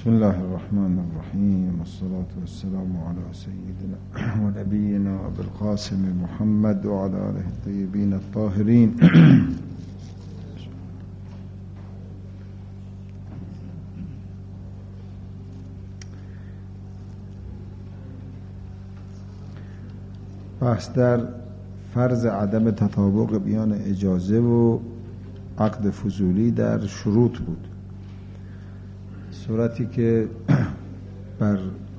بسم الله الرحمن الرحيم والصلاة والسلام على سيدنا ونبينا أبي القاسم محمد وعلى آله الطيبين الطاهرين. بحث در فرض عدم تطابق بیان اجازه و عقد فضولی در شروط بود. صورتی که بر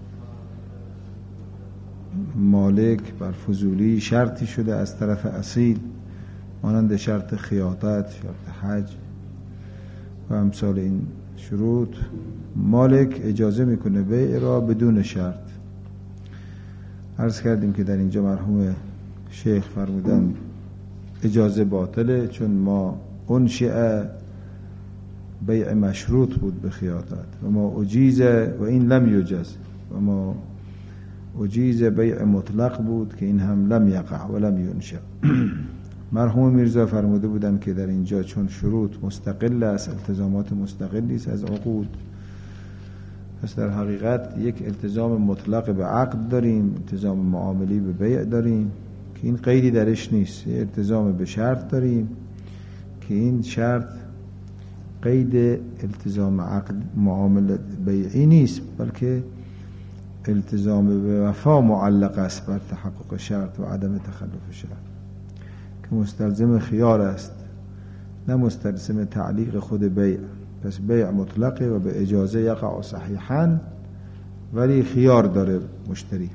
مالک بر فضولی شرطی شده از طرف اصیل، مانند شرط خیاطت، شرط حج و امثال این شروط، مالک اجازه میکنه بیع را بدون شرط. عرض کردیم که در اینجا مرحوم شیخ فرمودن اجازه باطله، چون ما انشئ بیع مشروط بود به خیاطت و ما اجیز و این لم یجز، و ما اجیز بیع مطلق بود که این هم لم یقع و لم ینشأ. مرحوم میرزا فرموده بودن که در اینجا چون شروط مستقل است، التزامات مستقلی است از عقود، پس در حقیقت یک التزام مطلق به عقد داریم، التزام معاملی به بیع داریم که این قیدی درش نیست. التزام به شرط داریم که این شرط قید التزام عقد معامله بیعی نیست، بلکه التزام به وفا معلق است بر تحقق شرط و عدم تخلف شرط، که مستلزم خیار است نه مستلزم تعلیق خود بیع. پس بیع مطلقه و به اجازه یقع صحیحاً، ولی خیار داره مشتری.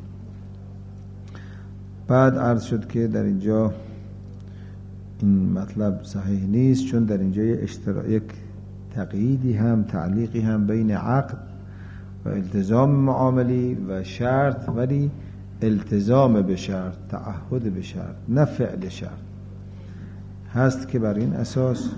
بعد عرض شد که در اینجا این مطلب صحیح نیست، چون در اینجا یک تقییدی هم تعلیقی هم بین عقد و التزام معاملی و شرط، ولی التزام به شرط، تعهد به شرط، نه فعل شرط هست، که بر این اساس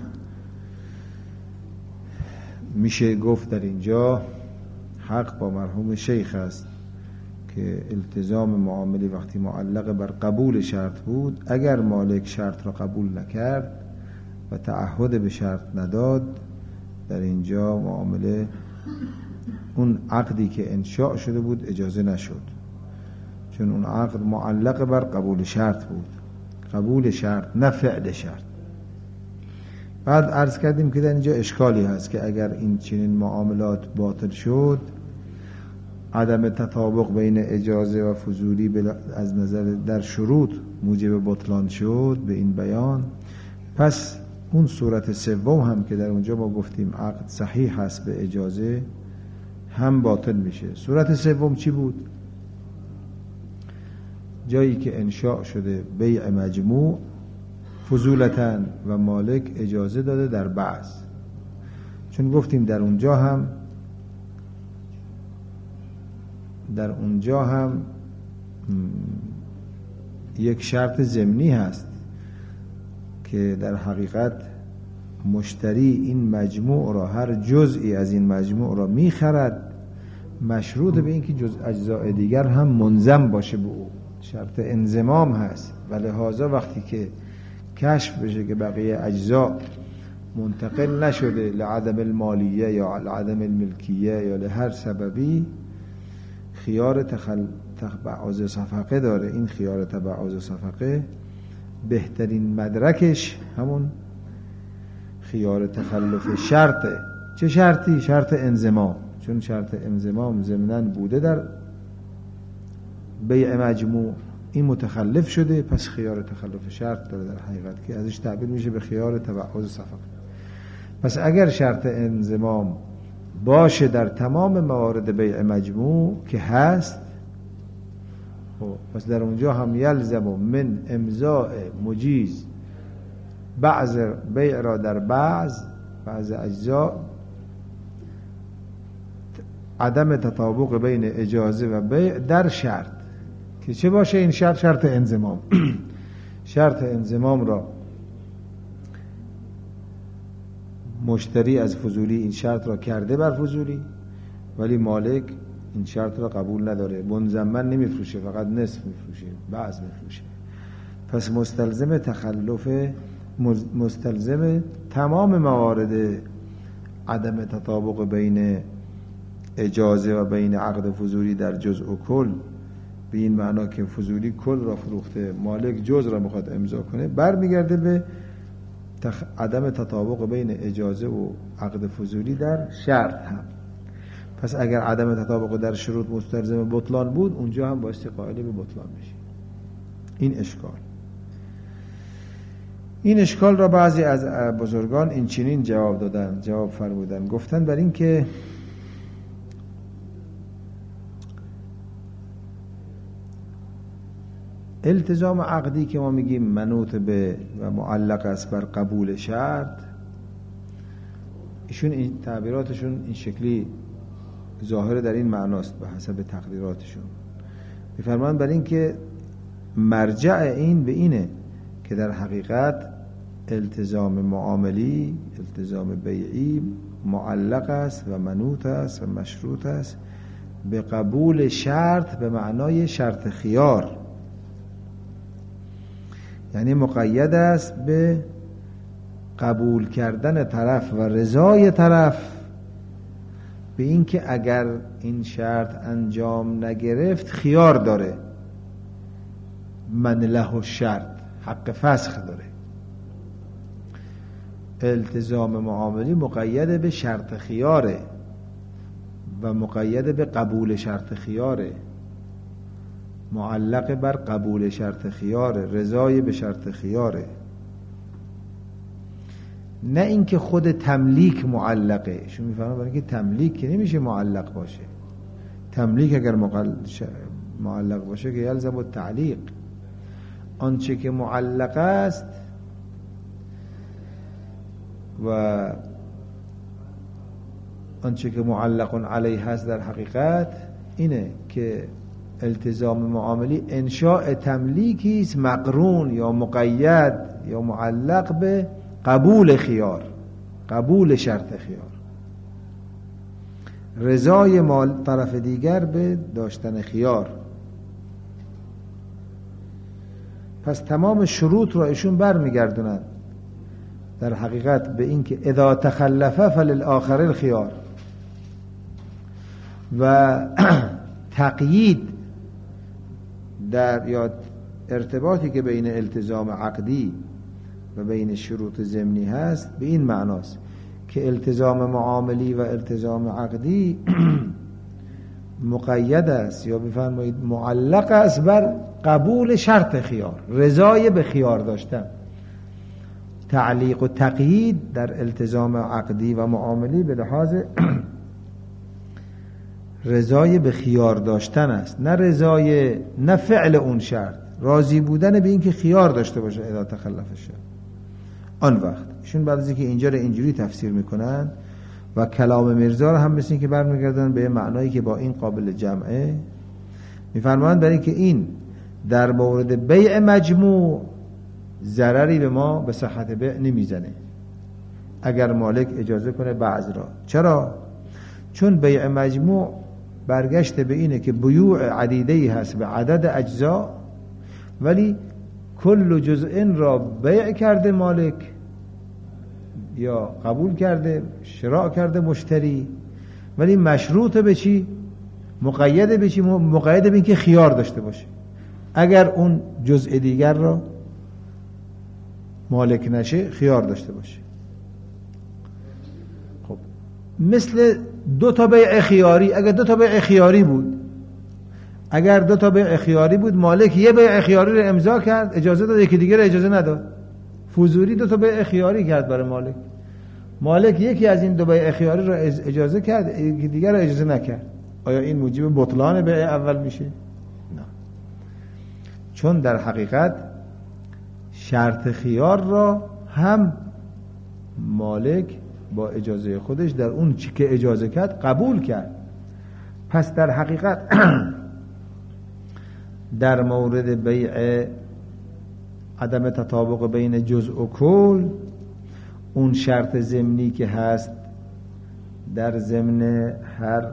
میشه گفت در اینجا حق با مرحوم شیخ است که التزام معاملی وقتی معلق بر قبول شرط بود، اگر مالک شرط را قبول نکرد و تعهد به شرط نداد، در اینجا معامله اون عقدی که انشاء شده بود اجازه نشد، چون اون عقد معلق بر قبول شرط بود، قبول شرط نه فعل شرط. بعد عرض کردیم که در اینجا اشکالی هست که اگر این چنین معاملات باطل شد، عدم تطابق بین اجازه و فضولی از نظر در شروط موجب بطلان شد به این بیان، پس اون صورت سوم هم که در اونجا ما گفتیم عقد صحیح هست به اجازه هم باطل میشه. صورت سوم چی بود؟ جایی که انشاء شده بیع مجموع فضولتاً و مالک اجازه داده در بعض، چون گفتیم در اونجا هم یک شرط ضمنی هست که در حقیقت مشتری این مجموع را، هر جزئی از این مجموع را میخرد، مشروط به این که اجزاء دیگر هم منضم باشه به او، شرط انضمام هست. و لذا وقتی که کشف بشه که بقیه اجزا منتقل نشده لعدم المالیه یا لعدم الملکیه یا لهر سببی، خیار تبعاض صفقه داره. این خیار تبعاض صفقه بهترین مدرکش همون خیار تخلف شرطه. چه شرطی؟ شرط انضمام، چون شرط انضمام ضمناً بوده در بیع مجموع، این متخلف شده، پس خیار تخلف شرط داره در حقیقت که ازش تعبیر میشه به خیار تبعاض صفقه. پس اگر شرط انضمام باشه در تمام موارد بیع مجموع که هست، پس در اونجا هم یلزم من امضاء مجیز بعض بیع را در بعض اجزا، عدم تطابق بین اجازه و بیع در شرط که چه باشه این شرط؟ شرط انضمام. شرط انضمام را مشتری از فضولی این شرط را کرده بر فضولی، ولی مالک این شرط را قبول نداره، منضمن نمیفروشه، فقط نصف میفروشه، بعض میفروشه. پس مستلزم تمام موارد عدم تطابق بین اجازه و بین عقد فضولی در جزء و کل، به این معنا که فضولی کل را فروخته، مالک جزء را میخواد امضا کنه، برمیگرده به عدم تطابق بین اجازه و عقد فضولی در شرط هم. پس اگر عدم تطابق در شروط مستلزم بطلان بود، اونجا هم بایستی قائل به بطلان بشی. این اشکال را بعضی از بزرگان این چنین جواب فرمودن، گفتن بر این که التزام عقدی که ما میگیم منوط به و معلق است بر قبول شرط، ایشون این تعبیراتشون این شکلی ظاهر در این معناست به حسب تقدیراتشون. میفرمایند بر این که مرجع این به اینه که در حقیقت التزام معاملی، التزام بیعی معلق است و منوط است و مشروط است به قبول شرط به معنای شرط خیار، یعنی مقید است به قبول کردن طرف و رضای طرف به این که اگر این شرط انجام نگرفت خیار داره، من له الشرط، حق فسخ داره. التزام معاملی مقید به شرط خیاره و مقید به قبول شرط خیاره، معلق بر قبول شرط خیاره، رضای به شرط خیاره، نه اینکه خود تملیک معلقه. شما میفهمید برای اینکه تملیک که نمیشه معلق باشه. تملیک اگر معلق باشه که یلزم التعلیق. آنچه که معلق است و آنچه که معلق علیه هست در حقیقت اینه که التزام معاملی انشاء تملیکی است مقرون یا مقید یا معلق به قبول خیار، قبول شرط خیار، رضای طرف دیگر به داشتن خیار. پس تمام شروط را ایشون برمیگردونن در حقیقت به این که اذا تخلفه فللآخر الخیار، و تقیید در یا ارتباطی که بین التزام عقدی و بین شروط ضمنی هست به این معناست که التزام معاملی و التزام عقدی مقید است یا بفرمایید معلق است بر قبول شرط خیار، رضای به خیار داشتن. تعلیق و تقیید در التزام عقدی و معاملی به لحاظ رضای به خیار داشتن است، نه فعل اون شرط، راضی بودن به این که خیار داشته باشه اذا تخلف شد. آن وقت ایشون بعد از اینکه اینجا رو اینجوری تفسیر میکنن و کلام میرزا رو هم مثل که برمیگردن به معنایی که با این قابل جمعه، میفرمایند برای که این در مورد بیع مجموع ضرری به ما به صحت بیع نمیزنه اگر مالک اجازه کنه بعض را. چرا؟ چون بیع مجموع برگشت به اینه که بیوع عدیده‌ای هست به عدد اجزا، ولی کل جزء را بیع کرده مالک یا قبول کرده، شراء کرده مشتری، ولی مشروط به چی؟ مقید به چی؟ مقید به این که خیار داشته باشه اگر اون جزء دیگر را مالک نشه خیار داشته باشه. خب مثل دو تا بیع خیاری، اگر دو تا بیع خیاری بود، اگر دو تا بیع خیاری بود مالک یه بیع خیاری رو امضا کرد، اجازه داد، یکی دیگر اجازه نداد، فضولی دو تا بیع خیاری کرد برای مالک یکی از این دو بیع خیاری رو اجازه کرد، یکی دیگر رو اجازه نکرد. آیا این موجب بطلان بیع اول میشه؟ نه، چون در حقیقت شرط خیار را هم مالک با اجازه خودش در اون چی که اجازه کرد قبول کرد. پس در حقیقت در مورد بیع عدم تطابق بین جزء و کل، اون شرط ضمنی که هست در ضمن هر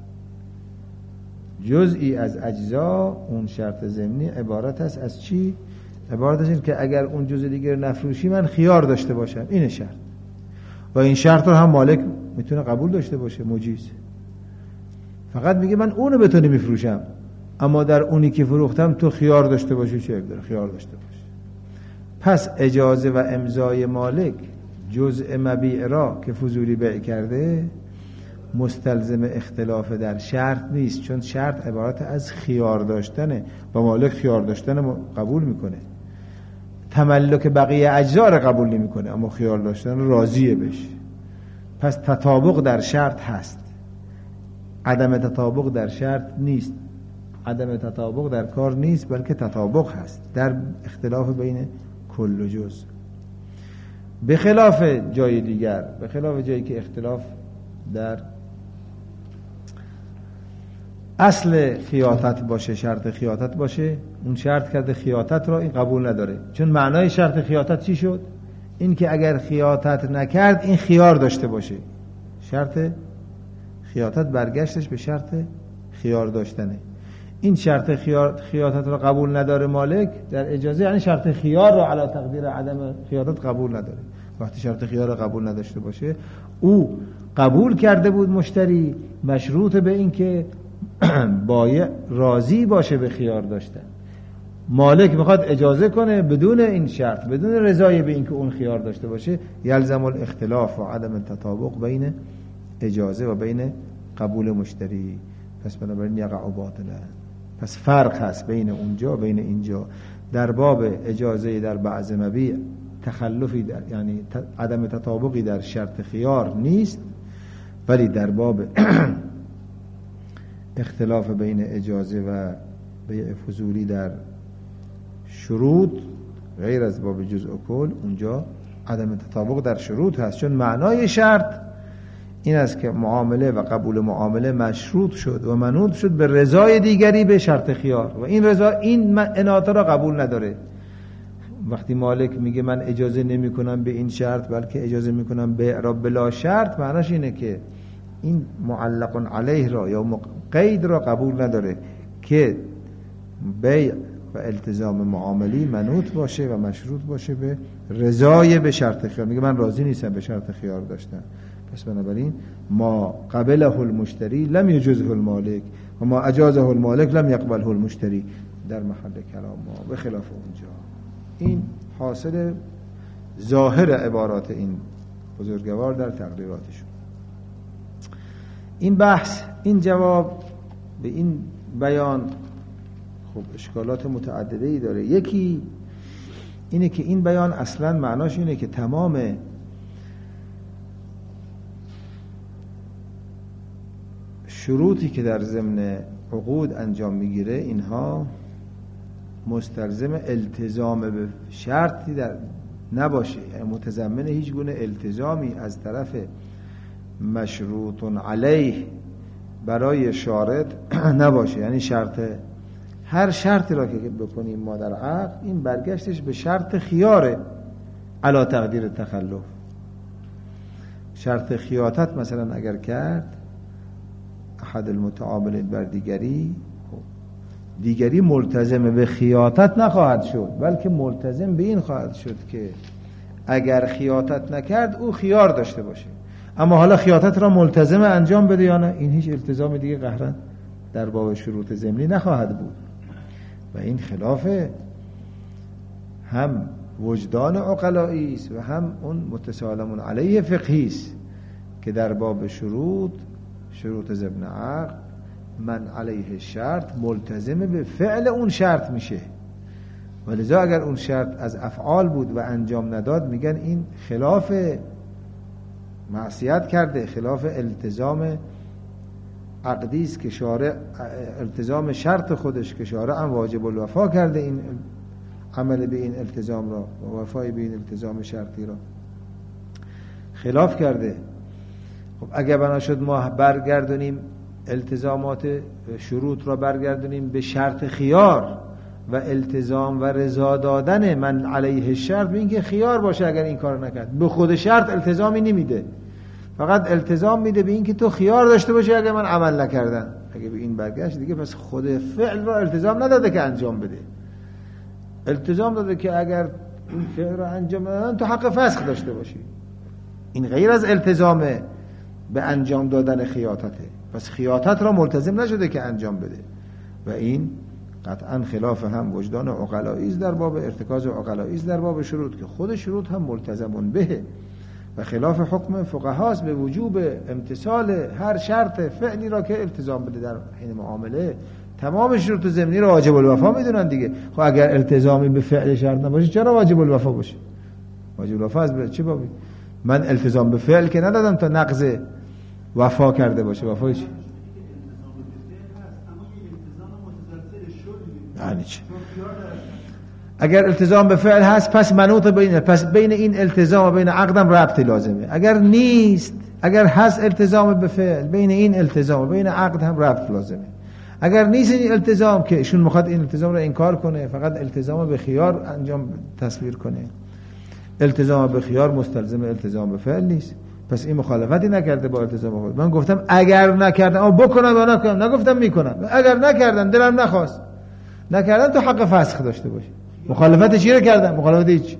جزئی از اجزا، اون شرط ضمنی عبارت است از چی؟ عبارت است این که اگر اون جزء دیگر نفروشی من خیار داشته باشم، این شرط. و این شرط رو هم مالک میتونه قبول داشته باشه، مجیز. فقط میگه من اونو به تو نمیفروشم، اما در اونی که فروختم تو خیار داشته باشی. چه داره خیار داشته باش. پس اجازه و امضای مالک جزء مبیع را که فضولی بیع کرده مستلزم اختلاف در شرط نیست، چون شرط عبارت از خیار داشتنه و مالک خیار داشتن قبول میکنه. تملک بقیه اجزا را قبول نمیکنه، اما خیار داشتن راضیه بشه. پس تطابق در شرط هست، عدم تطابق در شرط نیست، عدم تطابق در کار نیست، بلکه تطابق هست در اختلاف بین کل و جز. به خلاف جای دیگر، به خلاف جایی که اختلاف در اصل خیاطت باشه، شرط خیاطت باشه، اون شرط کرده خیاطت را، این قبول نداره. چون معنای شرط خیاطت چی شد؟ این که اگر خیاطت نکرد این خیار داشته باشه. شرط خیاطت برگشتش به شرط خیار داشتنه. این شرط خیاطت را قبول نداره مالک در اجازه، یعنی شرط خیار را علی تقدیر عدم خیاطت قبول نداره. وقتی شرط خیار را قبول نداشته باشه، او قبول کرده بود مشتری مشروط به این که بایع راضی باشه به خیار داشتن. مالک میخواد اجازه کنه بدون این شرط، بدون رضای به این که اون خیار داشته باشه، یلزم الاختلاف و عدم التطابق بین اجازه و بین قبول مشتری. پس بنابراین یقع باطلا. پس فرق هست بین اونجا و بین اینجا. در باب اجازه در بعض مبیع تخلفی در، یعنی عدم تطابقی در شرط خیار نیست، ولی در باب اختلاف بین اجازه و بیع فضولی در شروط غیر از باب جزء و کل، اونجا عدم تطابق در شروط هست. چون معنای شرط این است که معامله و قبول معامله مشروط شد و منوط شد به رضای دیگری به شرط خیار، و این رضا این اناطه را قبول نداره. وقتی مالک میگه من اجازه نمی کنم به این شرط بلکه اجازه می کنم بیع را بلا شرط، معناش اینه که این معلق علیه را یا قید را قبول نداره که بیع و التزام معاملی منوط باشه و مشروط باشه به رضای به شرط خیار. میگه من راضی نیستم به شرط خیار داشتن. پس بنابراین ما قبله المشتری لم یجزه المالک و ما اجازه المالک لم یقبله المشتری در محل کلام ما، به خلاف اونجا. این حاصل ظاهر عبارات این بزرگوار در تقریراتشون. این بحث، این جواب به این بیان خب اشکالات متعددی داره. یکی اینه که این بیان اصلا معناش اینه که تمام شروطی که در ضمن عقود انجام میگیره اینها مستلزم التزام به شرطی در نباشه، یعنی متضمن هیچ گونه التزامی از طرف مشروط علیه برای شارط نباشه. یعنی شرط، هر شرطی را که بکنیم ما در عقد، این برگشتش به شرط خیاره علی تقدیر تخلف. شرط خیاطت مثلا اگر کرد احد المتعاملین بر دیگری، دیگری ملتزم به خیاطت نخواهد شد، بلکه ملتزم به این خواهد شد که اگر خیاطت نکرد او خیار داشته باشه. اما حالا خیاطت را ملتزم انجام بده یا نه، این هیچ التزام دیگه قهرن در باب شروط ضمنی نخواهد بود. و این خلاف هم وجدان عقلایی است و هم اون متسالمون علیه فقهی است که در باب شروط ضمن عقد من علیه شرط ملتزم به فعل اون شرط میشه، ولذا اگر اون شرط از افعال بود و انجام نداد میگن این خلاف معصیت کرده، خلاف التزام عقدی است که شارع التزام شرط خودش که شارع هم واجب الوفا کرده این عمل به این التزام را و وفای به این التزام شرطی را خلاف کرده. خب اگر بنا شد ما برگردونیم التزامات شروط را برگردونیم به شرط خیار و التزام و رضا دادن من علیه شرط، به این که خیار باشه اگر این کار نکرد، به خود شرط التزامی نمیده، فقط التزام میده به این که تو خیار داشته باشی اگر من عمل نکردم. اگه به این برگشت دیگه پس خود فعل را التزام نداده که انجام بده، التزام داده که اگر این فعل را انجام ندادن تو حق فسخ داشته باشی. این غیر از التزام به انجام دادن خیاطته. پس خیاطت را ملتزم نشده که انجام بده و این قطعا خلاف هم وجدان عقلایی است در باب ارتکاز عقلایی است در باب شروط که خود شروط هم ملتزمون به و خلاف حکم فقهاست به وجوب امتثال هر شرط فعلی را که التزام بده در حین معامله. تمام شروط ضمنی را واجب الوفا میدونن دیگه. خب اگر التزامی به فعل شرط نباشه چرا واجب الوفا باشه؟ واجب الوفا از چه بابی؟ من التزام به فعل که ندادم تا نقض وفا کرده باشه. وفای چی؟ یعنی چی؟ اگر التزام به فعل هست پس منوط بین این التزام و بین عقدم ربطی لازمه. اگر نیست، اگر هست التزام به فعل، بین این التزام و بین عقد هم ربط لازمه. اگر نیست این التزام که ایشون میخواد این التزام رو انکار کنه، فقط التزام به خیار انجام تصویر کنه، التزام به خیار مستلزم التزام به فعل نیست. پس این مخالفتی نکرده با التزام خود. من گفتم اگر نکردم اما بکنم یا نکنم، نگفتم میکنم. اگر نکردم دلم نخواست، نکردم تو حق فسخ داشته باشی. مخالفت چی رو کردم؟ مخالفت هیچ.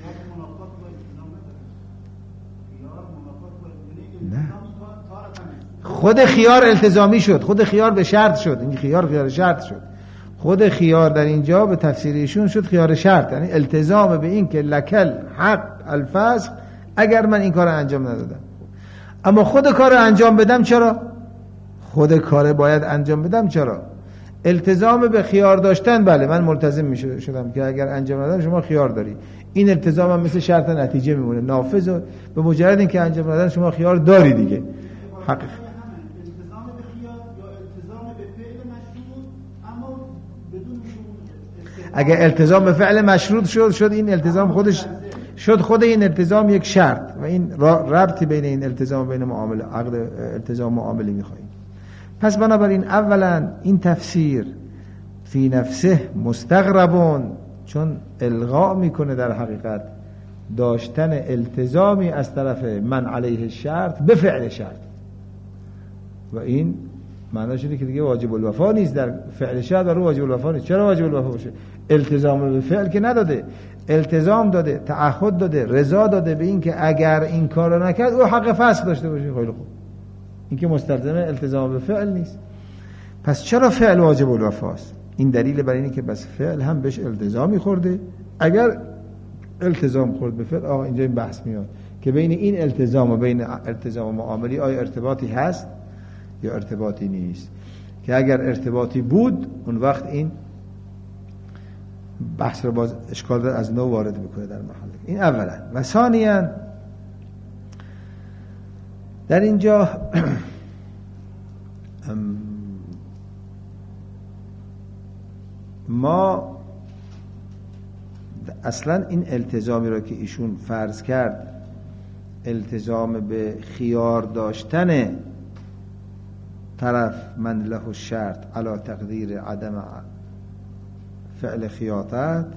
نه، خود خیار التزامی شد، خود خیار به شرط شد. این خیار شرط شد. خود خیار در اینجا به تفسیر ایشون شد خیار شرط، یعنی التزام به این که لکل حق الفسخ اگر من این کار انجام ندادم. اما خود کار انجام بدم چرا؟ خود کار باید انجام بدم چرا؟ التزام به خیار داشتن، بله من ملتزم می شدم که اگر انجام ندادم شما خیار داری. این التزام هم مثل شرط نتیجه میمونه، نافذ. به مجرد اینکه انجام ندادن شما خیار داری دیگه. حقیقت التزام به خیار یا التزام به فعل مشروط، اما بدون اگر التزام به فعل مشروط شد این التزام خودش شد، خود این التزام یک شرط و این ربطی بین این التزام و بین معامله عقد التزام معامله می‌خواهیم. پس بنابراین اولا این تفسیر فی نفسه مستغربون، چون الغا میکنه در حقیقت داشتن التزامی از طرف من علیه شرط به فعل شرط و این معناش اینه که دیگه واجب الوفا نیست در فعل شرط و رو واجب الوفا نیست. چرا واجب الوفا باشه؟ التزام به فعل که نداده، التزام داده، تعهد داده، رضا داده به این که اگر این کارو نکرد او حق فسخ داشته باشه. خیلی خوب، این که مستلزم التزام به فعل نیست. پس چرا فعل واجب الوفاست؟ این دلیل بر اینه که بس فعل هم بهش التزامی خورده. اگر التزام خورد به فعل، آقا اینجا این بحث میاد که بین این التزام و بین التزام معاملی آیا ارتباطی هست یا ارتباطی نیست، که اگر ارتباطی بود اون وقت این بحث رو باز اشکال داره از نو وارد میکنه در محل. این اولا. و ثانیاً در اینجا ما اصلا این التزامی را که ایشون فرض کرد، التزام به خیار داشتن طرف من له الشرط علی تقدیر عدم فعل خیاطت،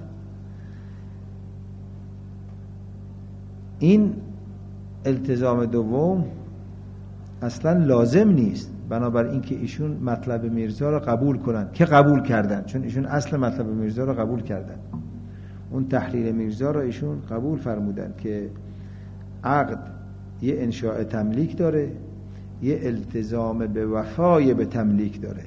این التزام دوم اصلا لازم نیست. بنابراین که ایشون مطلب میرزا را قبول کنن که قبول کردن، چون ایشون اصل مطلب میرزا را قبول کردن، اون تحلیل میرزا را ایشون قبول فرمودن که عقد یه انشاء تملیک داره، یه التزام به وفای به تملیک داره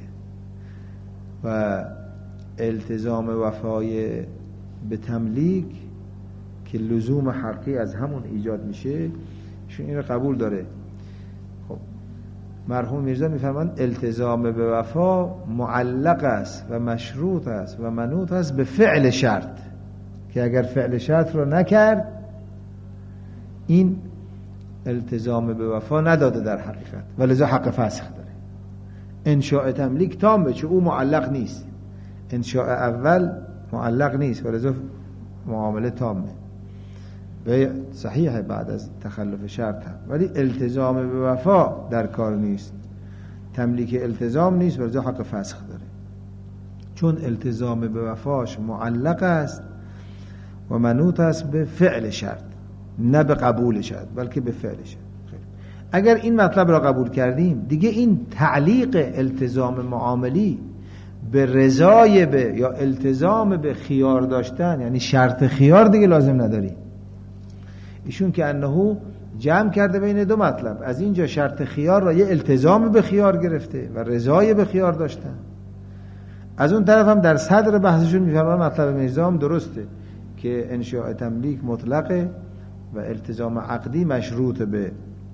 و التزام وفای به تملیک که لزوم حقی از همون ایجاد میشه، ایشون این را قبول داره. خب مرحوم میرزا میفرمایند التزام به وفا معلق است و مشروط است و منوط است به فعل شرط، که اگر فعل شرط رو نکرد این التزام به وفا نداده در حقیقت و لذا حق فسخ داره. انشاء تملیک تامه، چون او معلق نیست. انشاء اول معلق نیست و لذا معامله تامه و صحیحه بعد از تخلف شرط هم، ولی التزام به وفا در کار نیست. تملیک التزام نیست و لذا حق فسخ داره، چون التزام به وفاش معلق است و منوط است به فعل شرط، نه به قبول شرط بلکه به فعل شرط. اگر این مطلب را قبول کردیم دیگه این تعلیق التزام معاملی به رضای به یا التزام به خیار داشتن، یعنی شرط خیار دیگه لازم نداری. ایشون که انه جمع کرده بین دو مطلب. از اینجا شرط خیار را یه التزام به خیار گرفته و رضای به خیار داشتن، از اون طرف هم در صدر بحثشون میفرمان مطلب میرزا هم درسته که انشاء تملیک مطلقه و التزام عقدی مشروط به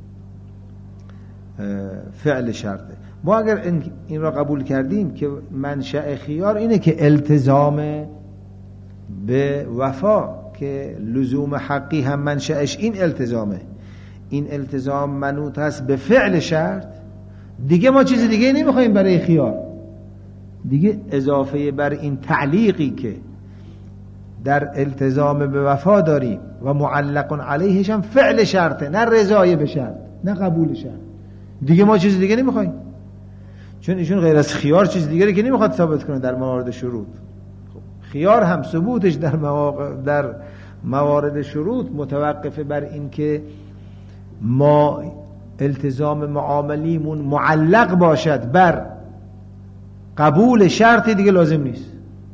فعل شرطه. ما اگر این را قبول کردیم که منشأ خیار اینه که التزام به وفا، که لزوم حقی هم منشأش این التزامه، این التزام منوط است به فعل شرط، دیگه ما چیز دیگه نمیخوایم برای خیار دیگه، اضافه بر این تعلیقی که در التزام به وفا داریم و معلق علیهش هم فعل شرطه، نه رضای به شرط، نه قبول شرط، دیگه ما چیز دیگه نمیخوایم. چون ایشون غیر از خیار چیز دیگری که نمیخواد ثابت کنه در موارد شروط. خیار هم ثبوتش در موارد شروط متوقف بر این که ما التزام معاملیمون معلق باشد بر قبول شرطی، دیگه لازم نیست.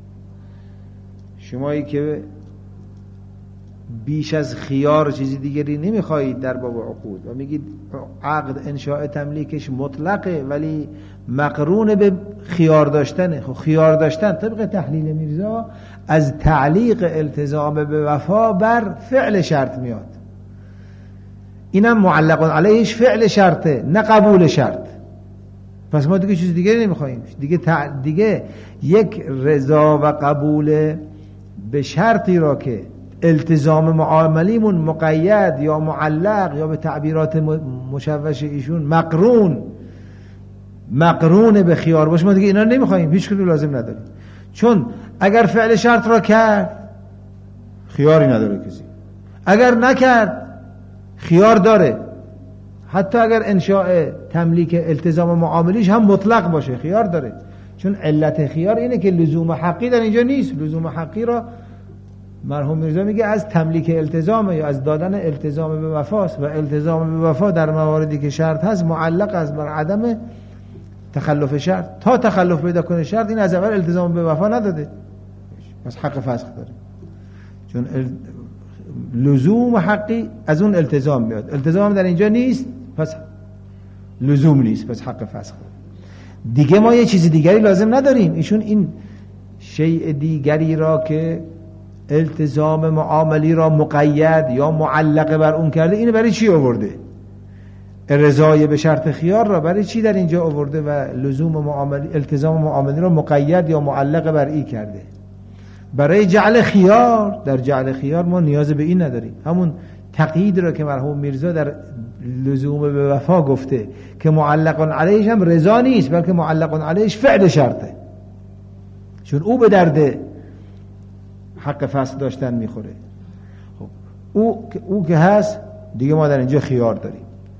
شمایی که بیش از خیار چیزی دیگری نمیخواهید در باب عقود و میگید عقد انشاء تملیکش مطلقه ولی مقرون به خیار داشتنه، خب خیار داشتن طبق تحلیل میرزا از تعلیق التزام به وفا بر فعل شرط میاد، اینم معلق علیهش فعل شرطه نه قبول شرط. پس ما دیگه چیز دیگه نمیخوایم، دیگه یک رضا و قبول به شرطی را که التزام معاملیمون مقید یا معلق یا به تعبیرات مشوش ایشون مقرون به خیار باشه، ما دیگه اینا نمیخوایم، هیچ کدوم لازم نداریم. چون اگر فعل شرط را کرد خیاری نداره کسی، اگر نکرد خیار داره، حتی اگر انشاء تملیک التزام معاملیش هم مطلق باشه خیار داره. چون علت خیار اینه که لزوم حقی در اینجا نیست. لزوم حقی را مرحوم میرزا میگه از تملیک التزام یا از دادن التزام به وفاست و التزام به وفا در مواردی که شرط هست معلق از بر عدم تخلف شرط. تا تخلف پیدا کنه شرط، این از اول التزام به وفا نداده، پس حق فسخ داره. چون لزوم حقی از اون التزام میاد، التزام در اینجا نیست پس لزوم نیست، پس حق فسخ داره. دیگه ما یه چیز دیگری لازم نداریم. ایشون این شیء دیگری را که التزام معاملی را مقید یا معلق بر اون کرده، اینو برای چی آورده؟ رضای به شرط خیار را برای چی در اینجا آورده و لزوم معاملی التزام معاملی را مقید یا معلق بر ای کرده؟ برای جعل خیار. در جعل خیار ما نیاز به این نداریم. همون تقیید را که مرحوم میرزا در لزوم به وفا گفته که معلق علیهش هم رضا نیست بلکه معلق علیهش فعل شرطه، چون او به درد حق فسخ داشتن میخوره. خب او که هست دیگه ما در اینجا خیار داریم.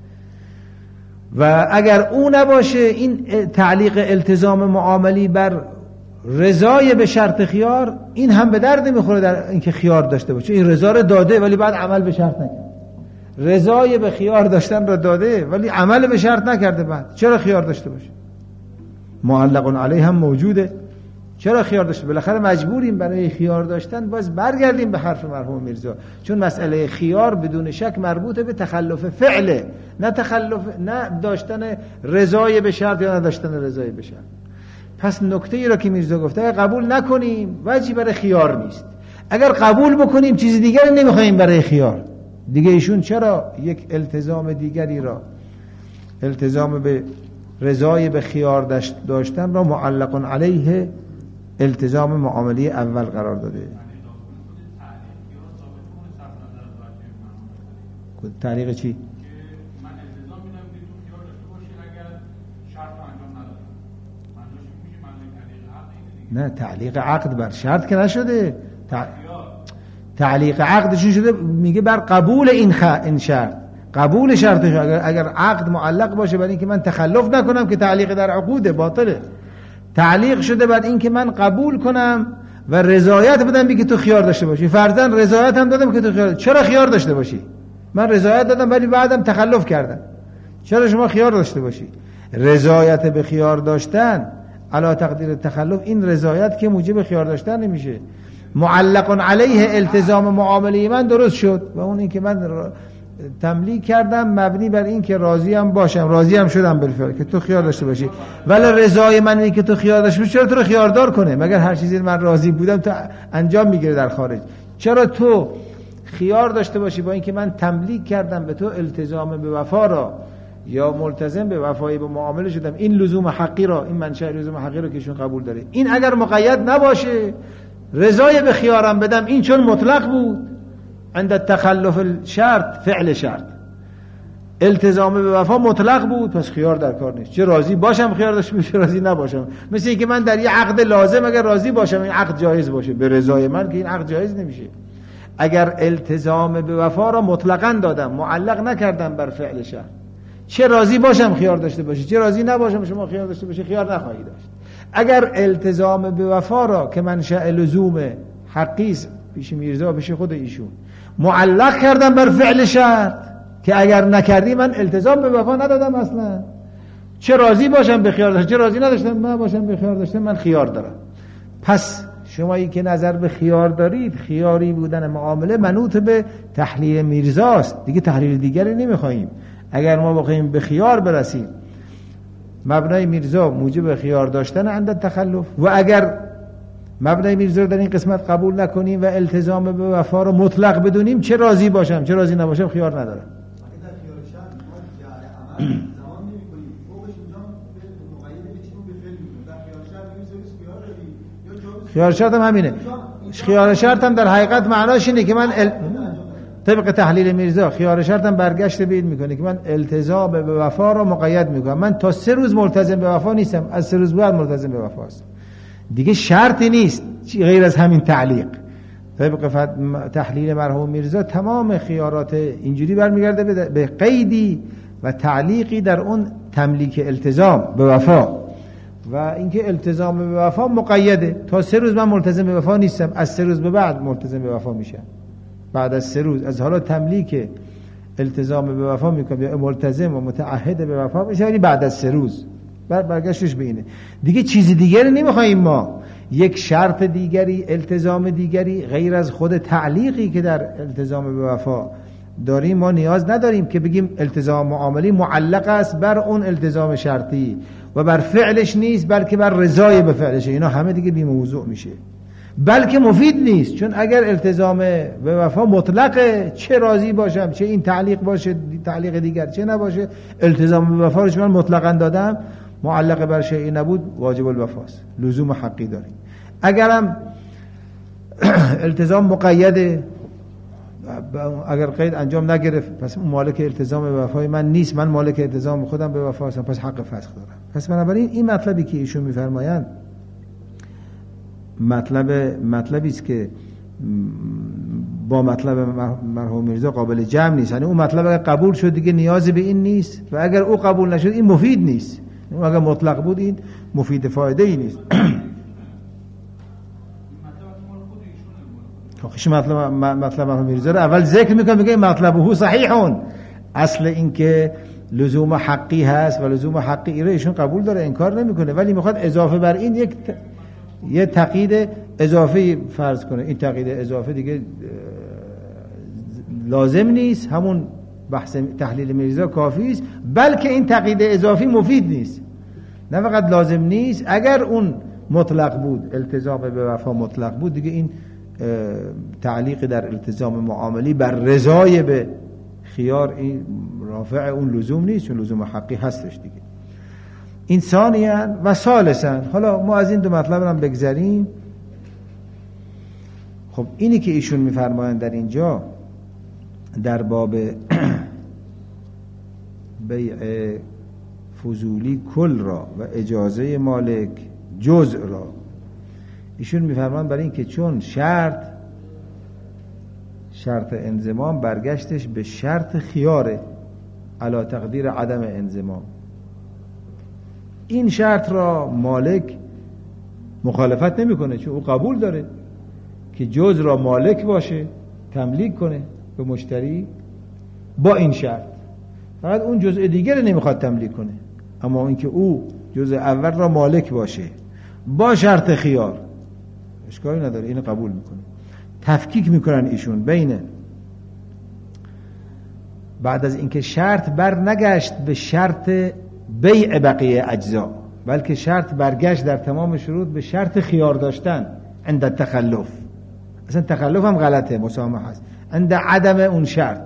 و اگر او نباشه، این تعلیق التزام معاملی بر رضای به شرط خیار، این هم به درد میخوره در اینکه خیار داشته باشه. این رضا رو داده ولی بعد عمل به شرط نکرد. رضای به خیار داشتن رو داده ولی عمل به شرط نکرده، بعد چرا خیار داشته باشه؟ معلق علیه هم موجوده، چرا خیار داشته؟ بالاخره مجبوریم برای خیار داشتن باز برگردیم به حرف مرحوم میرزا، چون مسئله خیار بدون شک مربوطه به تخلف فعله، نه داشتن رضای به شرط یا نداشتن رضای به شرط. پس نکته ای را که میرزا گفته اگر قبول نکنیم وجهی برای خیار نیست، اگر قبول بکنیم چیز دیگری نمیخوایم برای خیار. دیگه ایشون چرا یک التزام دیگری را، التزام به رضای به خیار داشتن را معلق علیه التزام معاملی اول قرار داده؟ تعلیق چی؟ نه، تعلیق عقد بر شرط که نشده. تعلیق عقدشون شده میگه بر قبول این شرط، قبول شرطش. اگر عقد معلق باشه برای اینکه من تخلف نکنم که تعلیق در عقوده باطله، تعلیق شده بعد اینکه من قبول کنم و رضایت بدم بگی تو خیار داشته باشی. فرضاً رضایت هم دادم که تو خیار، چرا خیار داشته باشی؟ من رضایت دادم ولی بعدم تخلف کردم، چرا شما خیار داشته باشی؟ رضایت به خیار داشتن علی تقدیر تخلف، این رضایت که موجب خیار داشتن نمیشه. معلق علیه التزام معامله من درست شد و اون این که من تملیک کردم مبنی بر این که راضی هم باشم، راضی هم شدم بالفعل که تو خیار داشته باشی، ولی رضای من اینه که تو خیار داشته باشی. چرا تو رو خیاردار کنه؟ مگر هر چیزی من راضی بودم تو انجام میگیره در خارج؟ چرا تو خیار داشته باشی با اینکه من تملیک کردم به تو التزام به وفا را یا ملتزم به وفای به معامله شدم، این لزوم حقی را، این منشأ لزوم حقی را که ایشون قبول داره، این اگر مقید نباشه رضای به خیارم بدم، این چون مطلق بود عند تخلف الشرط فعل شرط، التزام به وفا مطلق بود، پس خیار در کار نیست. چه راضی باشم خیار داشته باشم، راضی نباشم. مثل اینکه من در یه عقد لازم اگر راضی باشم این عقد جایز باشه، به رضای من که این عقد جایز نمیشه. اگر التزام به وفا را مطلقاً دادم، معلق نکردم بر فعل شرط، چه راضی باشم خیار داشته باشی، چه راضی نباشم شما خیار داشته باشی، خیار نخواهی داشت. اگر التزام به وفا را که منشأ لزوم حقی است پیش میرزا پیش خود ایشون معلق کردم بر فعل شرط که اگر نکردی من التزام به وفا ندادم اصلا، چه راضی باشم به خیار داشتم، چه راضی نداشتم نباشم به خیار داشتم، من خیار دارم. پس شمایی که نظر به خیار دارید، خیاری بودن معامله منوط به تحلیل میرزاست، دیگه تحلیل دیگری نمیخواهیم. اگر ما بخوایم به خیار برسیم، مبنای میرزا موجب خیار داشتن عند تخلف، و اگر مبنای میرزا رو در این قسمت قبول نکنیم و التزام به وفا رو مطلق بدونیم، چه راضی باشم چه راضی نباشم خیار ندارم. خیار شرط هم همینه. خیار شرط هم در حقیقت معناش اینه که من طبق تحلیل میرزا خیار شرط هم برگشت به این میکنه که من التزام به وفا رو مقید میکنم، من تا 3 روز ملتزم به وفا نیستم، از 3 روز بعد ملتزم به وفا هستم. دیگه شرطی نیست غیر از همین تعلیق. طبق تحلیل مرحوم میرزا تمام خیارات اینجوری برمیگرده به قیدی و تعلیقی در اون تملیک التزام به وفا، و اینکه التزام به وفا مقیده. تا 3 روز من ملتزم به وفا نیستم، از 3 روز به بعد ملتزم به وفا میشم. بعد از 3 روز از حالا تملیک التزام به وفا میکنم یا ملتزم و متعهد به وفا میشم، ولی بعد از 3 روز برگشتش به اینه. دیگه چیزی دیگری نمیخوایم ما، یک شرط دیگری، التزام دیگری غیر از خود تعلیقی که در التزام به وفا داریم ما نیاز نداریم که بگیم التزام معاملی معلق است بر اون التزام شرطی و بر فعلش نیست بلکه بر رضای به فعلشه. اینا همه دیگه بی موضوع میشه، بلکه مفید نیست. چون اگر التزام به وفا مطلقه، چه راضی باشم چه این تعلیق باشه تعلیق دیگر چه نباشه، التزام به وفا رو من مطلقاً دادم، معلق بر شیء نبود، واجب الوفاست، لزوم حقی داریم. اگرم التزام مقیده، اگر قید انجام نگرفت پس اون مالک التزام به وفای من نیست، من مالک التزام خودم به وفا هستم، پس حق فسخ دارم. پس بنابراین این مطلبی که ایشون میفرمایند مطلبی است که با مطلب مرحوم میرزا قابل جمع نیست. یعنی اون مطلب اگر قبول شد دیگه نیازی به این نیست، و اگر او قبول نشد این مفید نیست. اگر مطلق بود این مفید فایده ای نیست. خوش مطلب مرحوم میرزا رو اول ذکر میکنه، میگه مطلبه صحیحون، اصل این که لزوم حقی هست و لزوم حقی رو ایشون قبول داره، انکار نمیکنه، ولی میخواد اضافه بر این یه تقیید اضافه فرض کنه. این تقیید اضافه دیگه لازم نیست، همون بحث تحلیل میرزا کافی است، بلکه این تقیید اضافی مفید نیست. نه فقط لازم نیست، اگر اون مطلق بود، التزام به وفا مطلق بود، دیگه این تعلیق در التزام معاملی بر رضای به خیار این رافع اون لزوم نیست، چون لزوم حقی هستش دیگه. این ثانیاً و ثالثاً. حالا ما از این دو مطلب هم بگذریم. خب اینی که ایشون میفرمایند در اینجا در باب بیع فضولی کل را و اجازه مالک جزء را، ایشون میفرمایند برای این که چون شرط انضمام برگشتش به شرط خیاره علی تقدیر عدم انضمام، این شرط را مالک مخالفت نمیکنه، چون او قبول داره که جزء را مالک باشه، تملیک کنه به مشتری با این شرط. فقط اون جزء دیگر نمیخواد تملیک کنه، اما اینکه او جزء اول را مالک باشه با شرط خیار اشکالی نداره، اینو قبول میکنه. تفکیک میکنن ایشون بین بعد از اینکه شرط بر نگشت به شرط بیع بقیه اجزا، بلکه شرط برگشت در تمام شروط به شرط خیار داشتن عند تخلف. اصلا تخلف هم غلطه، مسامحه است عند عدم اون شرط،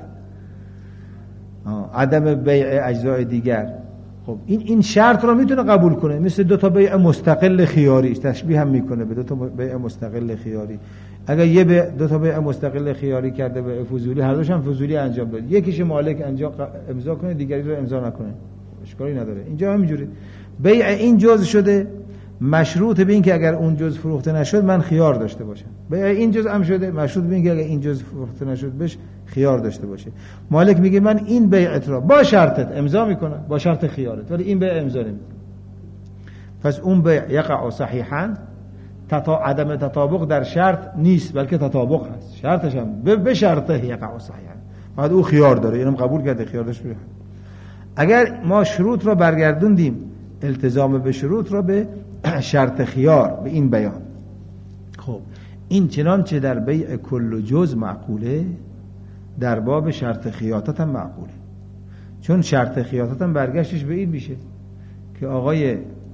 عدم بیع اجزای دیگر. خب این شرط رو میتونه قبول کنه، مثل دو تا بیع مستقل خیاری، تشبیه هم میکنه به دو تا بیع مستقل خیاری. اگر دو تا بیع مستقل خیاری کرده به فضولی، هر دوش هم فضولی انجام داد، یکیش مالک امضا کنه، دیگری رو امضا نکنه، اشکالی نداره. اینجا همینجوری بیع این جزء شده مشروط به این که اگر اون جزء فروخته نشد من خیار داشته باشم. بیع این جزء هم شده مشروط به این که اگر این جزء فروخته نشد بهش خیار داشته باشه. مالک میگه من این بیعت را با شرطت امضا میکنم، با شرط خیارت، ولی این بیع امضا نمیکنم. پس اون بیع یقع صحیحا، عدم تطابق در شرط نیست بلکه تطابق هست، شرطش هم به شرطه یقع صحیحا، بعد او خیار داره، اینم قبول کرده خیار داشت. اگر ما شروط را برگردوندیم، التزام به شروط را به شرط خیار، به این بیان، خب این چنانچه در بیع کل جز معقوله، در باب شرط خیاطت هم معقوله. چون شرط خیاطت هم برگشتش به این میشه که آقای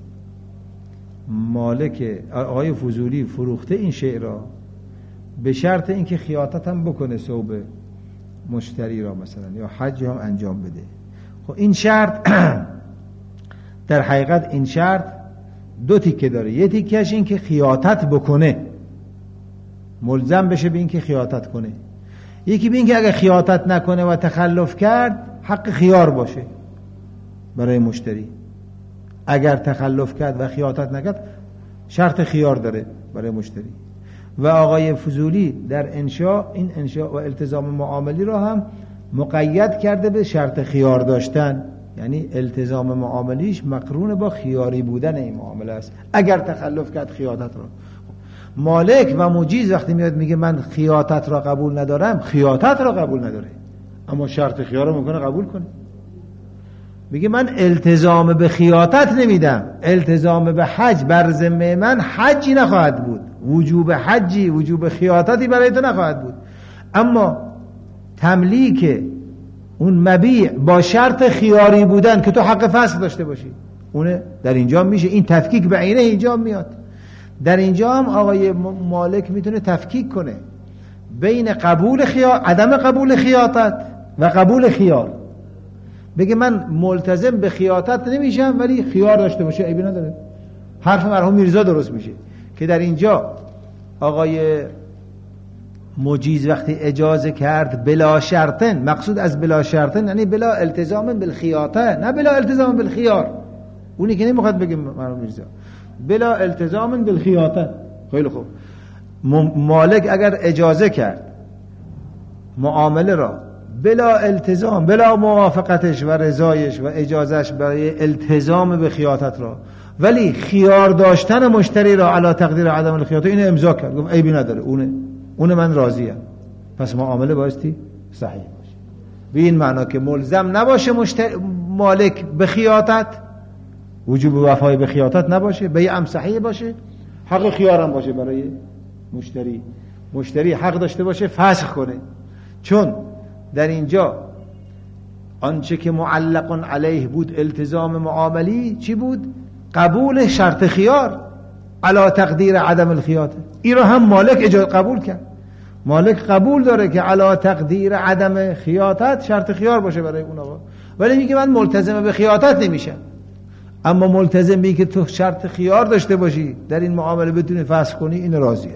فضولی فروخته این شیء را به شرط اینکه خیاطت هم بکنه ثوب مشتری را مثلا، یا حج هم انجام بده. خب این شرط در حقیقت این شرط دو تیکه داره. یه تیکهش این که خیاطت بکنه، ملزم بشه به این که خیاطت کنه. یکی به این که اگر خیاطت نکنه و تخلف کرد حق خیار باشه برای مشتری. اگر تخلف کرد و خیاطت نکرد شرط خیار داره برای مشتری. و آقای فضولی در انشاء، این انشاء و التزام معاملی را هم مقید کرده به شرط خیار داشتن، یعنی التزام معاملیش مقرون با خیاری بودن این معامله است. اگر تخلف کرد خیاطت را، مالک و مجیز وقتی میاد میگه من خیاطت را قبول ندارم، خیاطت را قبول نداره، اما شرط خیار را ممکنه قبول کنه. میگه من التزام به خیاطت نمیدم، التزام به حج بر ذمه من حجی نخواهد بود، وجوب حجی، وجوب خیاطتی برای تو نخواهد بود، اما تملیک اون مبیع با شرط خیاری بودن که تو حق فسخ داشته باشی، اونه در اینجا میشه. این تفکیک به عینه اینجا میاد. در اینجا هم آقای مالک میتونه تفکیک کنه بین عدم قبول خیاطت و قبول خیار. بگه من ملتزم به خیاطت نمیشم ولی خیار داشته باشه، عیبی نداره. حرف مرحوم میرزا درست میشه که در اینجا آقای مجیز وقتی اجازه کرد بلا شرطن، مقصود از بلا شرطن یعنی بلا التزام بالخیاطه، نه بلا التزام بالخیار. اونی که نمیخواد بگه مرحوم میرزا بلا التزام بالخیاطه. خیلی خوب، مالک اگر اجازه کرد معامله را بلا التزام، بلا موافقتش و رضایش و اجازهش برای التزام به خیاطت را، ولی خیار داشتن مشتری را علی تقدیر عدم الخیاطه، اینو امضا کرد، گفت عیبی نداره، اونه من راضیم، پس معامله بایستی صحیح باشه. به این معنا که ملزم نباشه مالک به خیاطت، وجوب وفای به خیاطت نباشه، بیعم صحیح باشه، حق خیارم باشه برای مشتری حق داشته باشه فسخ کنه. چون در اینجا آنچه که معلق علیه بود التزام معاملی چی بود؟ قبول شرط خیار علی تقدیر عدم الخیاطه. این را هم مالک اجازه قبول کرد. مالک قبول داره که علی تقدیر عدم خیاطت شرط خیار باشه برای اون آقا، ولی میگه من ملتزم به خیاطت نمیشم. اما ملتزم بی که تو شرط خیار داشته باشی در این معامله بتونی فسخ کنی، این راضیه.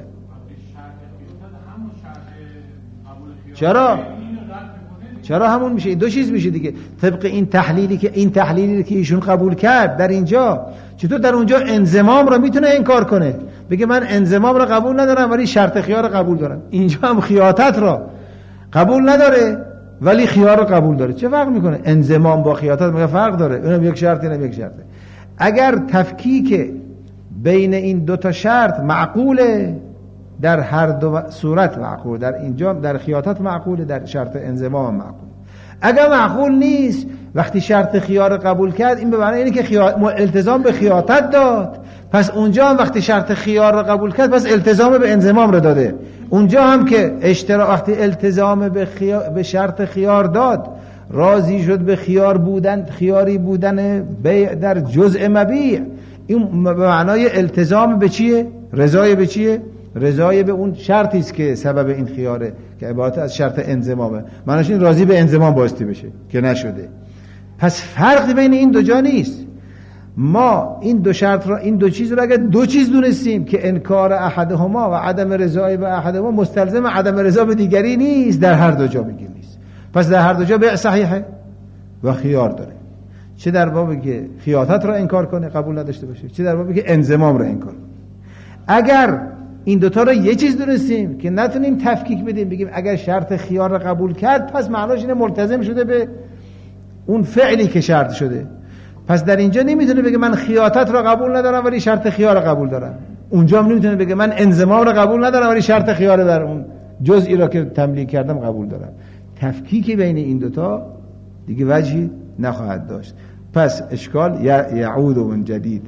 چرا همون میشه؟ دو چیز میشه دیگه، طبق این تحلیلی که ایشون قبول کرد در اینجا. چطور در اونجا انضمام را میتونه انکار کنه، بگه من انضمام را قبول ندارم ولی شرط خیار را قبول دارم. اینجا هم خیاطت را قبول نداره ولی خیار را قبول داره. چه فرق میکنه انضمام با خیاطت؟ میگه فرق داره، اونم یک شرطی اینم یک شرطه. اگر تفکیک بین این دو تا شرط معقوله، در هر دو صورت معقول، در اینجا در خیاطت معقوله، در شرط انضمام معقول. اگر معقول نیست، وقتی شرط خیار قبول کرد، این به معنی اینه که التزام به خیاطت داد، پس اونجا هم وقتی شرط خیار رو قبول کرد پس التزام به انضمام رو داده. اونجا هم که وقتی التزام به شرط خیار داد، راضی شد به خیاری بودن بیع در جزء مبیع. این به معنای التزام به چیه؟ رضای به چیه؟ رضای به اون شرطی است که سبب این خیاره که عبارت از شرط انضمامه. معناش این راضی به انضمام بایستی بشه که نشده. پس فرقی بین این دو جا نیست. ما این دو شرط را، این دو چیز را اگر دو چیز دونستیم که انکار احدهما و عدم رضای به احدهما مستلزم عدم رضا به دیگری نیست، در هر دو جا میگیم نیست. پس در هر دو جا بیع صحیحه و خیار داره، چه در بابی که خیاطت را انکار کنه قبول نداشته باشه، چه در بابی که انضمام را انکار کنه. اگر این دوتا را یه چیز دونستیم که نتونیم تفکیک بدیم، بگیم اگر شرط خیار را قبول کرد پس معناش اینه ملتزم شده به اون فعلی که شرط شده. پس در اینجا نمیتونه بگه من خیاطت را قبول ندارم ولی شرط خیار را قبول دارم. اونجا هم نمیتونه بگه من انضمام را قبول ندارم ولی شرط خیار در اون جزئی را که تملیک کردم قبول دارم. تفکیک بین این دوتا دیگه وجهی نخواهد داشت. پس اشکال یعود من جدید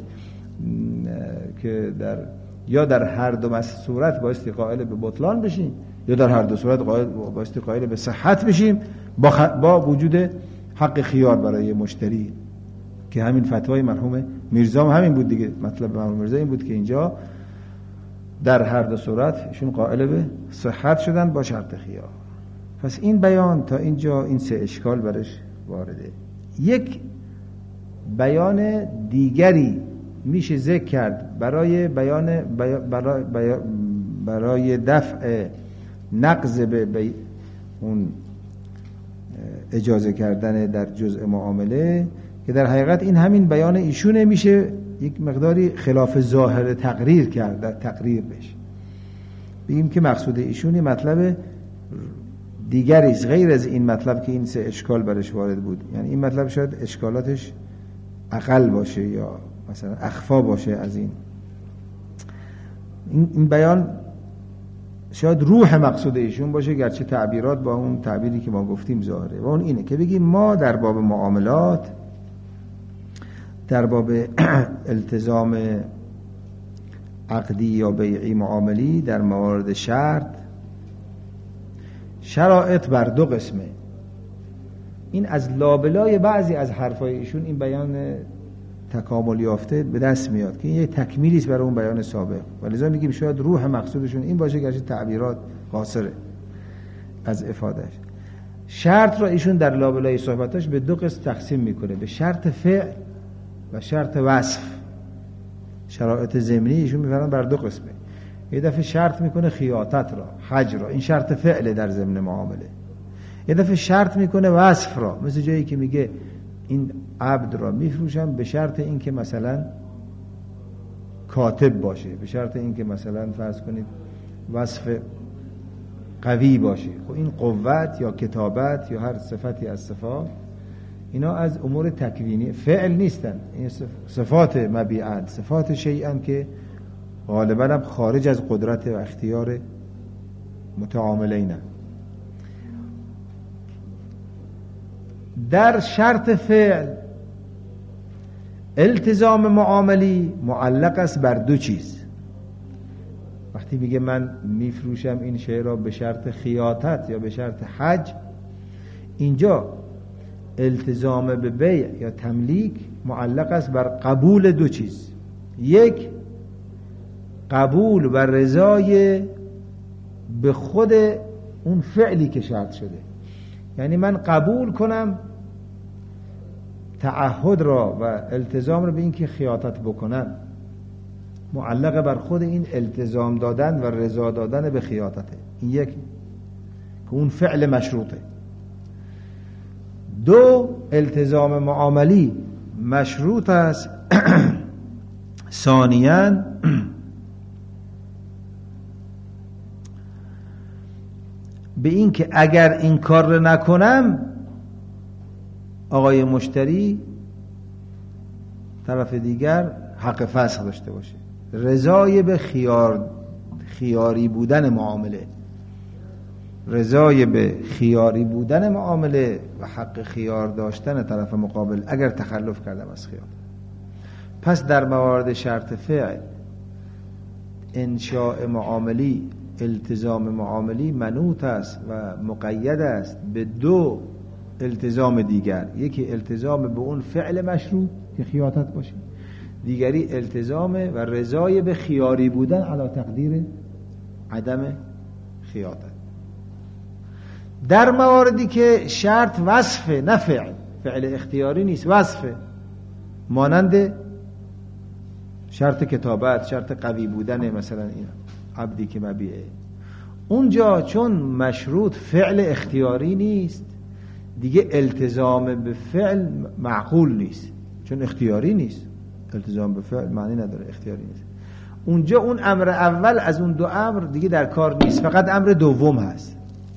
که یا در هر دو صورت بایستی قائل به بطلان بشیم یا در هر دو صورت بایستی قائل به صحت بشیم با وجود حق خیار برای مشتری، که همین فتوای مرحوم میرزا هم همین بود دیگه. مطلب مرحوم میرزا این بود که اینجا در هر دو صورت ایشون قائل به صحت شدن با شرط خیار. پس این بیان تا اینجا این سه اشکال برش وارده. یک بیان دیگری میشه ذکر کرد برای بیان برای دفع نقض به اون اجازه کردن در جزء معامله، که در حقیقت این همین بیان ایشونه، میشه یک مقداری خلاف ظاهر تقریر کرد در تقریر بشه. بگیم که مقصود ایشونی مطلب دیگری است غیر از این مطلب که این سه اشکال برش وارد بود. یعنی این مطلب شاید اشکالاتش اقل باشه یا مثلا اخفا باشه از این بیان، شاید روح مقصود ایشون باشه، گرچه تعبیرات با اون تعبیری که ما گفتیم ظاهره. و اون اینه که بگیم ما در باب معاملات، در باب التزام عقدی یا بیعی معاملی، در موارد شرایط بر دو قسمه. این از لابلای بعضی از حرفای ایشون این بیان تکامل یافته به دست میاد که این یه تکمیلی است برای اون بیان سابق، ولذا میگیم شاید روح مقصودشون این باشه، گرچه تعبیرات قاصره از افادهش. شرط را ایشون در لابلای صحبتاش به دو قسم تقسیم میکنه، به شرط فعل و شرط وصف. شرایط ضمنی ایشون میفرمایند بر دو قسمه. یه دفعه شرط میکنه خیاطت را، حج را، این شرط فعل در ضمن معامله. یه دفعه شرط میکنه وصف را، مثل جایی که میگه این عبد را میفروشم به شرط این که مثلا کاتب باشه، به شرط این که مثلا فرض کنید وصف قوی باشه. خب این قوت یا کتابت یا هر صفتی از صفات، اینا از امور تکوینی فعل نیستن، این صفات مبیعند، صفات شیئن که غالبا هم خارج از قدرت و اختیار متعاملین. در شرط فعل التزام معاملی معلق است بر دو چیز. وقتی میگه من میفروشم این شی را به شرط خیاطت یا به شرط حج، اینجا التزام به بیع یا تملیک معلق است بر قبول دو چیز. یک، قبول و رضای به خود اون فعلی که شرط شده، یعنی من قبول کنم تعهد را و التزام را به این که خیاطت بکنم، معلق بر خود این التزام دادن و رضا دادن به خیاطته. این یک که اون فعل مشروطه. دو، التزام معاملی مشروط است ثانیاً به این که اگر این کار رو نکنم آقای مشتری طرف دیگر حق فسخ داشته باشه. رضای به خیاری بودن معامله، رضای به خیاری بودن معامله و حق خیار داشتن طرف مقابل اگر تخلف کردم از خیار. پس در موارد شرط فعل انشاء معاملی، التزام معاملی منوط است و مقید است به دو التزام دیگر، یکی التزام به اون فعل مشروع که خیاطت باشه، دیگری التزام و رضای به خیاری بودن علی تقدیر عدم خیاطت. در مواردی که شرط وصفه نه فعل اختیاری نیست، وصفه، مانند شرط کتابت، شرط قوی بودن، مثلا این عبدی که مبیعه، اونجا چون مشروط فعل اختیاری نیست دیگه التزام به فعل معقول نیست، چون اختیاری نیست. التزام به فعل معنی نداره، اختیاری نیست. اونجا اون امر اول از اون دو امر دیگه در کار نیست، فقط امر دوم هست.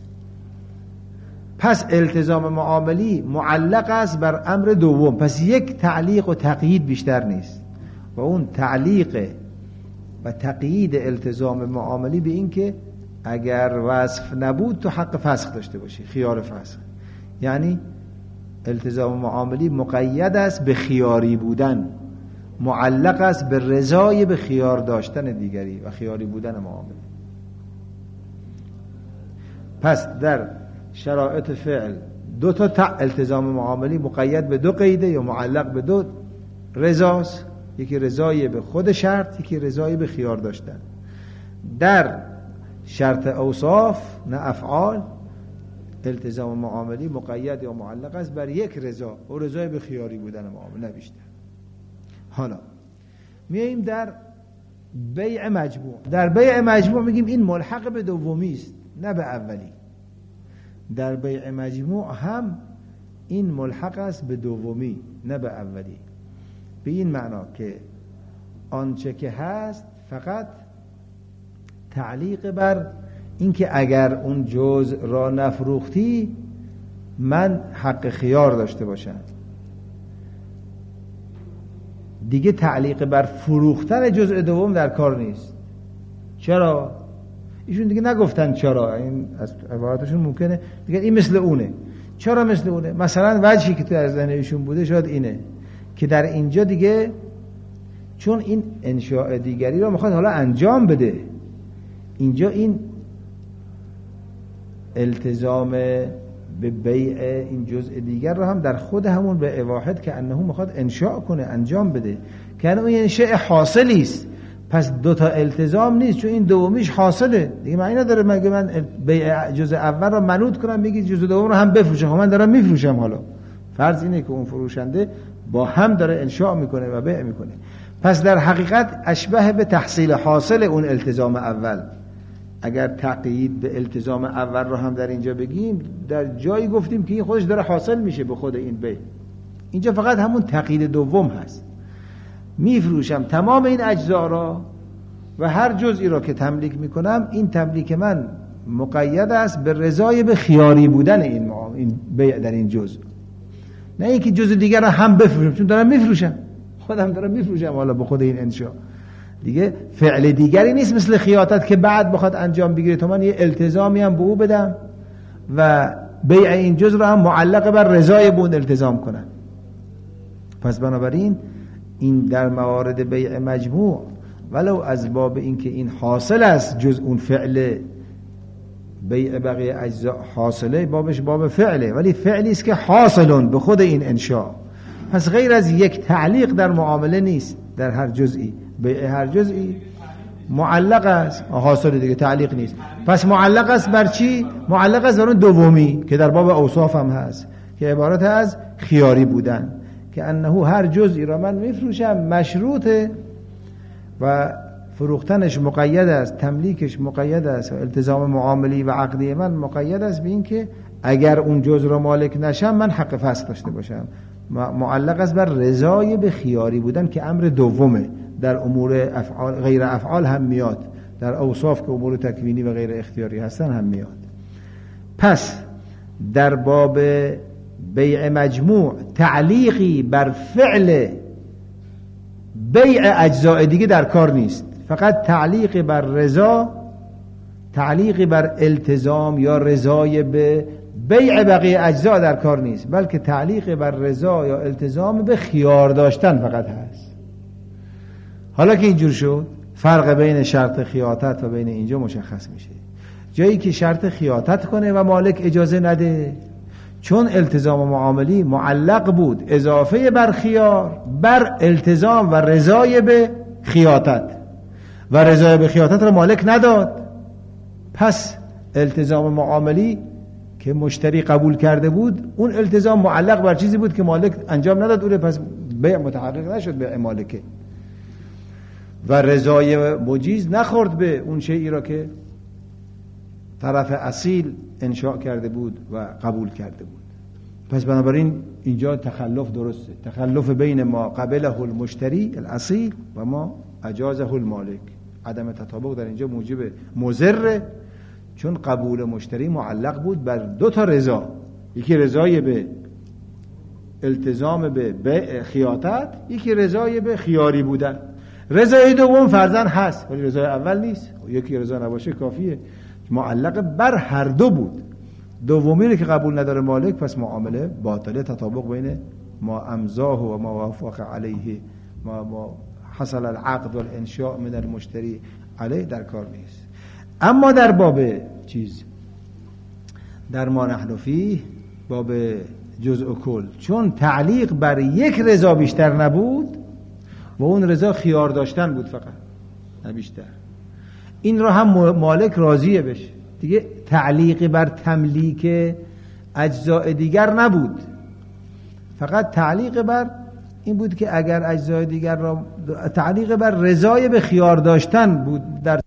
پس التزام معاملی معلق است بر امر دوم، پس یک تعلیق و تقیید بیشتر نیست، و اون تعلیق و تقیید التزام معاملی به این که اگر وصف نبود تو حق فسخ داشته باشی، خیار فسخ. یعنی التزام معاملی مقید است به خیاری بودن، معلق است به رضای به خیار داشتن دیگری و خیاری بودن معامله. پس در شرایط فعل دو تا التزام معاملی مقید به دو قیده یا معلق به دو رضاست، یکی رضای به خود شرط، یکی رضای به خیار داشتن. در شرط اوصاف نه افعال التزام معاملی مقید یا معلق است بر یک رضا و رضای به خیاری بودن معامله، نه بیشتر. حالا میاییم در بیع مجموع. در بیع مجموع میگیم این ملحق به دومی است نه به اولی. در بیع مجموع هم این ملحق است به دومی نه به اولی، به این معنا که آنچه که هست فقط تعلیق بر این که اگر اون جزء را نفروختی من حق خیار داشته باشم، دیگه تعلیق بر فروختن جزء دوم در کار نیست. چرا؟ ایشون دیگه نگفتن چرا، این از عباراتشون ممکنه دیگه این مثل اونه. چرا مثل اونه؟ مثلا وجهی که تو از ذهن ایشون بوده شاید اینه که در اینجا دیگه چون این انشاء دیگری رو میخواد حالا انجام بده، اینجا این التزام به بیع این جزء دیگر رو هم در خود همون به واحد که انه میخواد انشاء کنه، انجام بده، که اون انشاء حاصلی است. پس دو تا التزام نیست، چون این دومیش حاصله دیگه. معنی نداره مگه من بیع جزء اول رو منوط کنم بگی جزء دوم رو هم بفروشم، من دارم میفروشم. حالا فرض اینه که اون فروشنده با هم داره انشاء میکنه و بیع میکنه. پس در حقیقت اشبه به تحصیل حاصل اون التزام اول. اگر تقیید به التزام اول رو هم در اینجا بگیم، در جایی گفتیم که این خودش داره حاصل میشه به خود این بیع. اینجا فقط همون تقیید دوم هست. میفروشم تمام این اجزا را و هر جزئی را که تملیک میکنم، این تملیک من مقید است به رضای به خیاری بودن این بیع در این جزء، نه اینکه جزء دیگر را هم بفروشم، چون دارم میفروشم، خودم دارم میفروشم حالا به خود این انشاء. دیگه فعل دیگری نیست مثل خیاطت که بعد بخواد انجام بگیره، تو من یه التزامی هم به او بدم و بیع این جزء را هم معلق بر رضای به اون التزام کنم. پس بنابراین این در موارد بیع مجموع ولو از باب این که این حاصل است جز اون فعل، بیع بقیه اجزا حاصله، بابش باب فعله، ولی فعلی است که حاصلون به خود این انشاء. پس غیر از یک تعلیق در معامله نیست، در هر جزئی بیع هر جزئی معلق است، حاصل دیگه تعلیق نیست. پس معلق است بر چی؟ معلق است بر اون دومی که در باب اوصاف هم هست که عبارت از خیاری بودن، که انه هر جزئی را من میفروشم مشروطه و فروختنش مقید است، تملیکش مقید است و التزام معاملی و عقدی من مقید است به این که اگر اون جزء را مالک نشم من حق فسخ داشته باشم. معلق است بر رضای به خیاری بودن که امر دومه. در امور افعال غیر افعال هم میاد، در اوصاف که امور تکوینی و غیر اختیاری هستن هم میاد. پس در باب بیع مجموع تعلیقی بر فعل بیع اجزاء دیگه در کار نیست، فقط تعلیق بر رضا، تعلیق بر التزام یا رضای به بیع بقیه اجزا در کار نیست، بلکه تعلیق بر رضا یا التزام به خیار داشتن فقط هست. حالا که اینجور شد، فرق بین شرط خیاطت و بین اینجا مشخص میشه. جایی که شرط خیاطت کنه و مالک اجازه نده، چون التزام معاملی معلق بود اضافه بر خیار بر التزام و رضای به خیاطت و رضای به خیاطت رو مالک نداد، پس التزام معاملی که مشتری قبول کرده بود اون التزام معلق بر چیزی بود که مالک انجام نداد، اون پس بیع متحقق نشد به مالکه و رضای مجیز نخورد به اون شیئی را که طرف اصیل انشاء کرده بود و قبول کرده بود. پس بنابراین اینجا تخلف درسته، تخلف بین ما قبله المشتری الاصیل و ما اجازه المالک. عدم تطابق در اینجا موجب مضر، چون قبول مشتری معلق بود بر دو تا رضا، یکی رضای به التزام به خیاطت، یکی رضای به خیاری بودن. رضای دوم فرضاً هست ولی رضای اول نیست، یکی رضا نباشه کافیه، معلق بر هر دو بود. دومی رو که قبول نداره مالک پس معامله باطله، تطابق بین ما امضاه و ما وافق علیه ما حصل العقد والانشاء من المشتری علیه در کار نیست. اما در باب چیز در ما نحن فیه، باب جزء و کل، چون تعلیق بر یک رضا بیشتر نبود و اون رضا خیار داشتن بود فقط نه بیشتر، این رو هم مالک راضیه بشه دیگه. تعلیق بر تملیک اجزاء دیگر نبود، فقط تعلیق بر این بود که اگر اجزای دیگر را تعلیق بر رضای به خیار داشتن بود در